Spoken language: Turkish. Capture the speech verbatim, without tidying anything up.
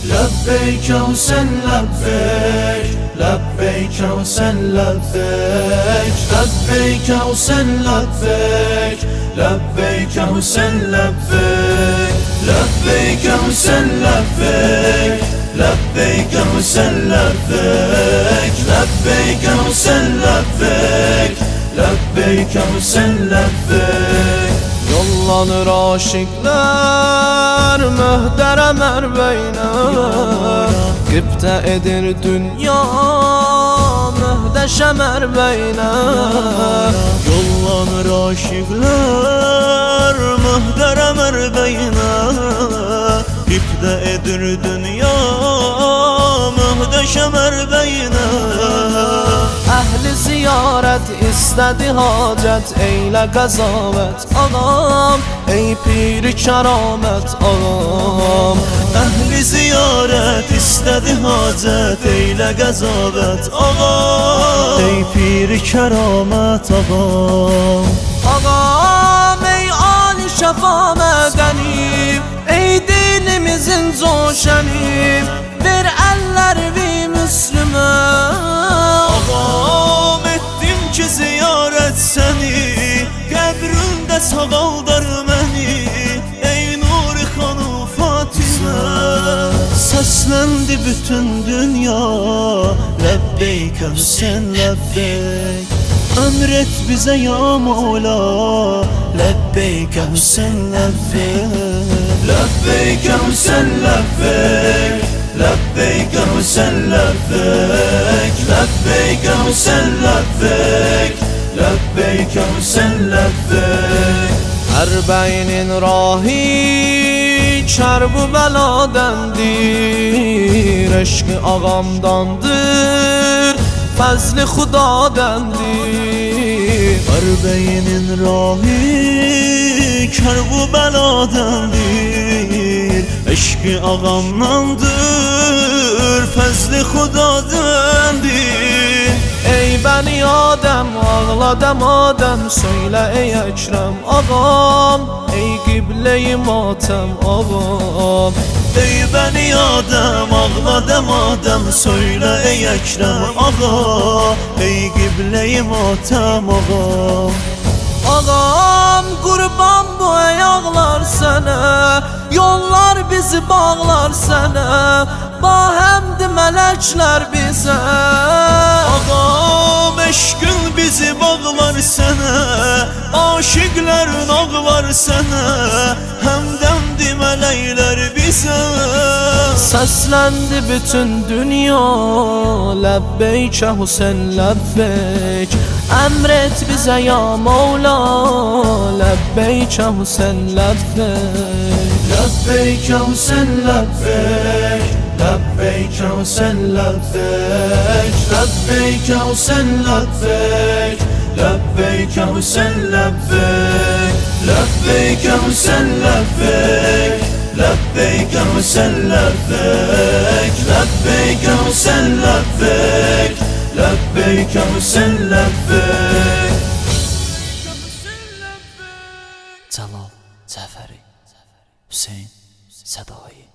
لبيك وسن لبيك لبيك وسن لبيك لبيك وسن لبيك لبيك وسن لبيك لبيك وسن لبيك لبيك وسن لبيك لبيك وسن لبيك لبيك وسن لبيك Yollanır aşıklar mühterem erbeyne, gıpta edir dünya mühteşem erbeyne. Yollanır aşıklar mühterem erbeyne, gıpta edir dünya mühteşem erbeyne. Ehli ziyaret istedi hacet, eyle gazavet ağam, ey piri keramet ağam. Ehli ziyaret istedi hacet, eyle gazavet ağam, ey piri keramet ağam. Ağam ey âli şefa medeni, ey dinimizin zoşeni, ver eller bir Müslüme. Ağam ettim ki ziyaret seni, qəbrində sağaldar məni, ey Nuri xanı Fatimə. Səsləndi bütün dünya, Ləbbeyk Hüseyn Ləbbeyk. Əmr et bizə ya Mevla, Ləbbeyk Hüseyn Ləbbeyk. Ləbbeyk Hüseyn Ləbbeyk لبيك وسن لبيك لبيك وسن لبيك لبيك وسن لبيك. Erbeynin rahi çarbu beladendir, eşk-i ağamdandır, fazl-i Xudadandır. Erbeynin rahi çarbu beladendir, eşk-i ağamdandır, fazl-i Xudadandır. Ey beni Adem ağladım Adem, söyle ey Ekrem ağam, ey kıble-i matem ağam. Ey beni Adem ağladım Adem, söyle ey Ekrem ağa, ey kıble-i matem ağa. Ağam kurban bu ayaklar sana, yollar bizi bağlar sana, bahemdi melekler bize. Ağam eşkın bizi bağlar sana, aşıkların ağlar sana, hemdendi melekler bize. Seslendi bütün dünya, Lebbeyke Hüseyin lebbeyk. Emret bize ya Mevla, Lebbeyke Hüseyin lebbeyk. Lebbeyke Hüseyin lebbeyk, Lebbeyke Hüseyin lebbeyk, Lebbeyke Hüseyin lebbeyk, Lebbeyke Hüseyin lebbeyk, Lebbeyke Hüseyin lebbeyk, Lebbeyke Hüseyin lebbeyk, Lebbeyke Hüseyin lebbeyk, Lebbeyke Hüseyin lebbeyk. Celal Cəfəri Hüseyin Sədai.